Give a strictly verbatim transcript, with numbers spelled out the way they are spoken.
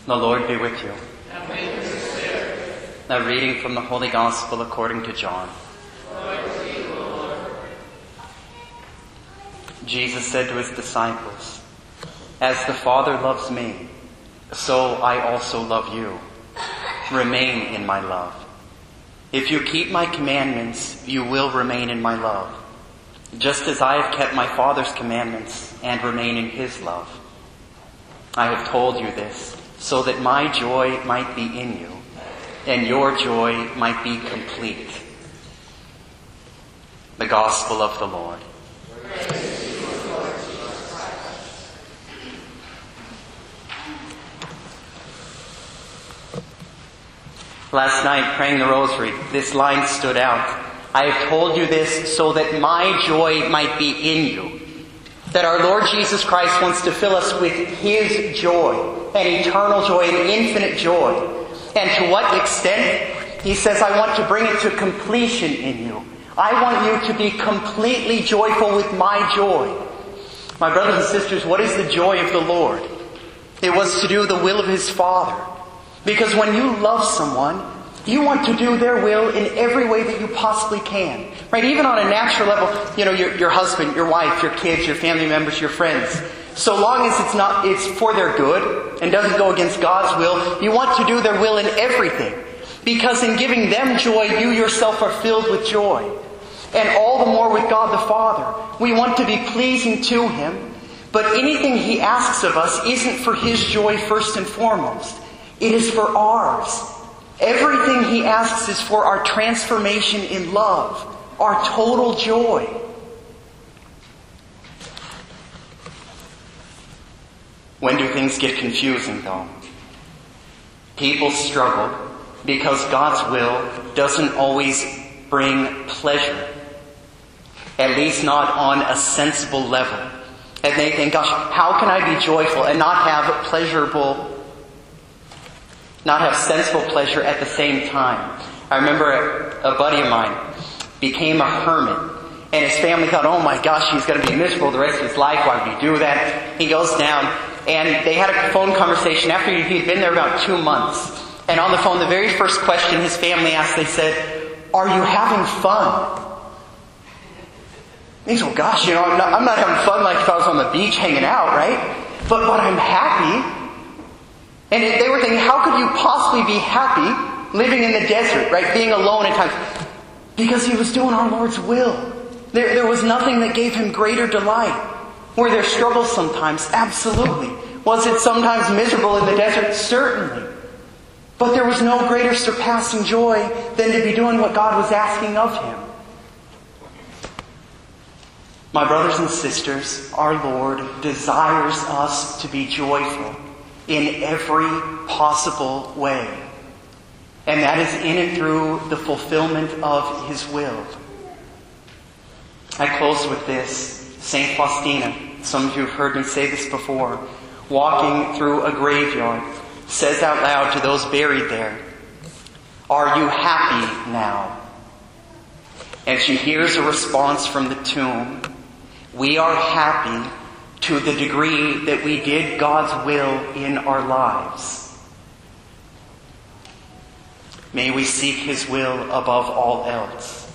The Lord be with you. And with your spirit. A reading from the Holy Gospel according to John. Glory to you, O Lord. Jesus said to his disciples, "As the Father loves me, so I also love you. Remain in my love. If you keep my commandments, you will remain in my love, just as I have kept my Father's commandments and remain in his love. I have told you this, so that my joy might be in you, and your joy might be complete." The Gospel of the Lord. Last night, praying the rosary, this line stood out. "I have told you this so that my joy might be in you." That our Lord Jesus Christ wants to fill us with his joy, an eternal joy, an infinite joy. And to what extent? He says, "I want to bring it to completion in you. I want you to be completely joyful with my joy." My brothers and sisters, what is the joy of the Lord? It was to do the will of his Father. Because when you love someone, you want to do their will in every way that you possibly can. Right? Even on a natural level, you know, your, your husband, your wife, your kids, your family members, your friends. So long as it's not, it's for their good and doesn't go against God's will, you want to do their will in everything. Because in giving them joy, you yourself are filled with joy. And all the more with God the Father. We want to be pleasing to him, but anything he asks of us isn't for his joy first and foremost. It is for ours. Everything he asks is for our transformation in love, our total joy. When do things get confusing, though? People struggle because God's will doesn't always bring pleasure, at least not on a sensible level. And they think, gosh, how can I be joyful and not have pleasurable not have sensible pleasure at the same time? I remember a, a buddy of mine became a hermit, and his family thought, oh my gosh, he's going to be miserable the rest of his life. Why would he do that? He goes down, and they had a phone conversation after he'd been there about two months. And on the phone, the very first question his family asked, they said, "Are you having fun?" And he said, well, gosh, you know, I'm not, I'm not having fun like if I was on the beach hanging out, right? But, but I'm happy. And they were thinking, how could you possibly be happy living in the desert, right? Being alone at times. Because he was doing our Lord's will. There, there was nothing that gave him greater delight. Were there struggles sometimes? Absolutely. Was it sometimes miserable in the desert? Certainly. But there was no greater surpassing joy than to be doing what God was asking of him. My brothers and sisters, our Lord desires us to be joyful in every possible way. And that is in and through the fulfillment of his will. I close with this. Saint Faustina, some of you have heard me say this before, walking through a graveyard, says out loud to those buried there, "Are you happy now?" And she hears a response from the tomb, "We are happy to the degree that we did God's will in our lives." May we seek his will above all else.